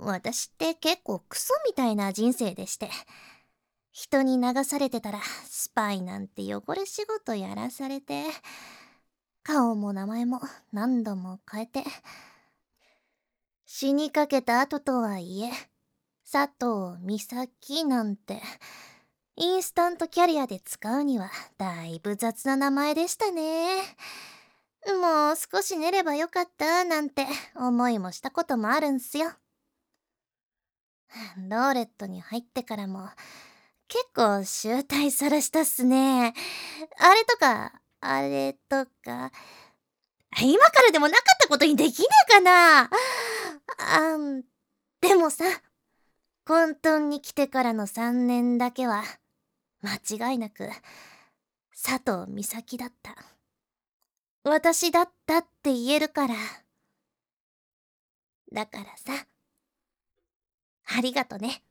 私って結構クソみたいな人生でして、人に流されてたらスパイなんて汚れ仕事やらされて、顔も名前も何度も変えて、死にかけた後とはいえ、佐藤美咲なんて、インスタントキャリアで使うにはだいぶ雑な名前でしたね。もう少し寝ればよかったなんて思いもしたこともあるんすよ。ローレットに入ってからも結構醜態さらしたっすね。あれとか、あれとか、今からでもなかったことにできねえかな。でもさ、混沌に来てからの3年だけは、間違いなく、佐藤美咲だった。私だったって言えるから。だからさ、ありがとね。